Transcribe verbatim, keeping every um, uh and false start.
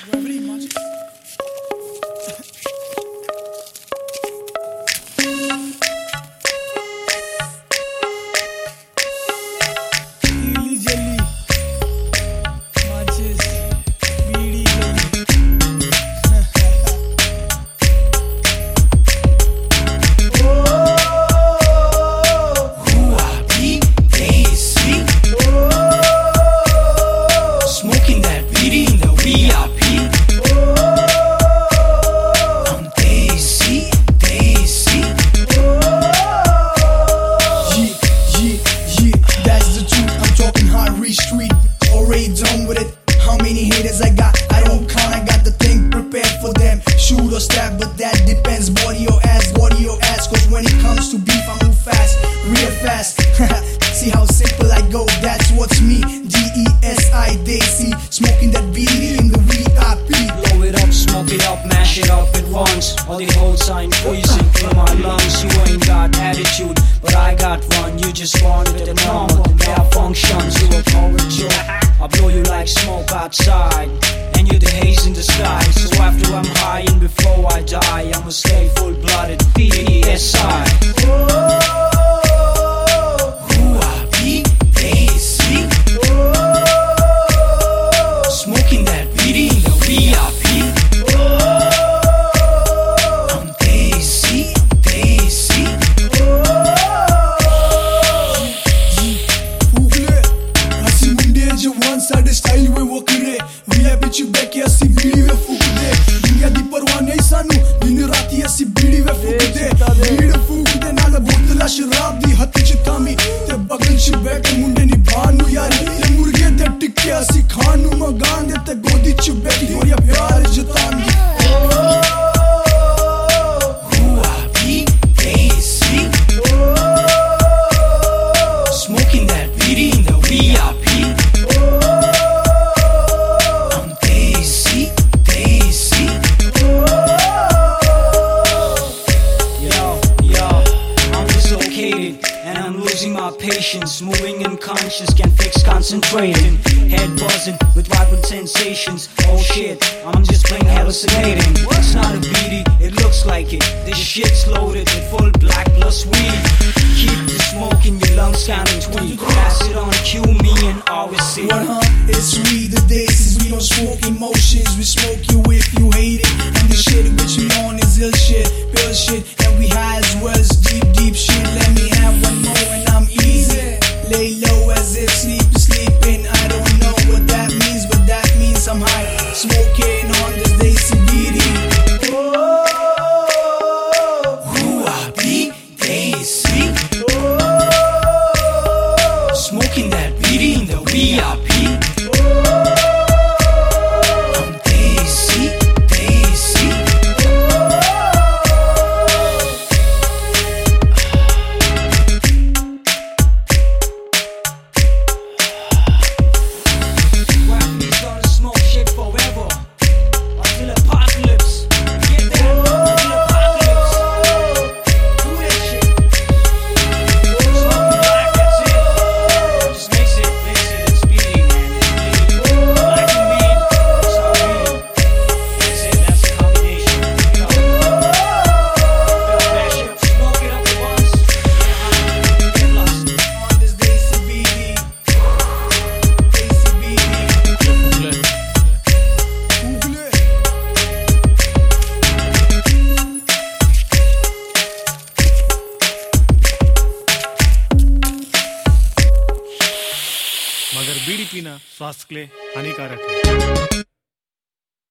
Gravity magic. Healy jelly, matches, beady jelly. Who I be? Daisy. Smoking that beady in the V I P. I'm Daisy, Daisy. Yeah, yeah, yeah, that's the truth. I'm talking Harry Street. Already done with it. How many haters I got? I don't count. I got the thing prepared for them. Shoot or stab, but that depends. Body or ass, body or ass. Cause when it comes to beef, I move fast, real fast. See how simple I go, that's what's me. D E S I, Daisy. Smoking that beady in the V I P. Blow it up, smoke it up, mash it up at once. All the whole sign poison in my lungs. You ain't got attitude, but I got one. You just wanted the normal malfunctions. You a poet joke. I blow you like smoke outside, and you're the haze in the sky. So after I'm high and before I die, I'ma stay full-blooded. D E S I. Who I be? Daisy. Smoking that beady in the V I P. I'm Daisy, Daisy. Google ਅਸੀਂ ਮੁੰਡੇ ਜਵਾਨ ਸਾਡੇ style ਵੇ ਵੱਖਰੇ ਵੀ ਆ ਵਿੱਚ ਬੈ ਕੇ ਅਸੀਂ ਬੀੜੀ ਵੇ ਫੂਕਦੇ ਦੁਨੀਆ ਦੀ ਪਰਵਾਹ ਨਹੀਂ ਸਾਨੂੰ ਦਿਨ ਰਾਤੀ ਅਸੀਂ ਬੀੜੀ ਵੇ ਫੂਕਦੇ ਬੀੜੀ ਫੂਕਦੇ ਨਾਲ ਬੋਤਲਾਂ ਸ਼ਰਾਬ ਦੀ ਹੱਥ ਚ ਤਾਮੀ ਤੇ ਬਗਲ ਚ ਬੈ ਕੇ ਮੁੰਡੇ ਨਿਭਾਣ ਨੂੰ ਯਾਰੀ ਤੇ ਮੁਰਗੇ ਤੇ ਟਿੱਕੇ ਅਸੀਂ ਖਾਣ ਨੂੰ ਮੰਗਾਂਦੇ ਤੇ ਗੋਦੀ ਚ ਬੈਠੀ ਹੋਇਆ ਪਿਆਰ ਜਤਾਂਦੀ Who I be? Daisy. Smoking that beady in the V I P. I'm Daisy, Daisy. Yo, yo, I'm dislocated and I'm losing my patience. Moving unconscious, can't fix concentrating. Head buzzing with vibrant sensations. Oh shit, I'm just plain hallucinating. It's not a beady, it looks like it. This shit's loaded with full black plus weed. Keep the smoke in your lungs, counting tweed. Pass it on, cue me and always see. What huh? It's we the Daisies. We don't smoke emotions. We smoke you if you hate it. And the shit which we on is ill shit, pill shit. And we high as well as deep, deep shit. Let me have one more and I'm easy. Lay low as if sleep is sleeping. I don't know what that means, but that means I'm high. Smoking on this Daisy beady. Who I be? Daisy. Smoking that beady in the V I P. I'm Daisy, Daisy. Gravity gonna smoke shit forever until apocalypse. Get that? Until apocalypse. Do that shit. Smoking black, that's it. Just mix it, mix it. It's speedy, man. It's speedy. Black and weed, it's all weed. That's it. That's the combination. Yo. Yo, mash it up, smoke it up at once. Get high, get lost. On this Daisy beady. Daisy beady. Google it. मगर बीड़ी पीना स्वास्थ्य के लिए हानिकारक है।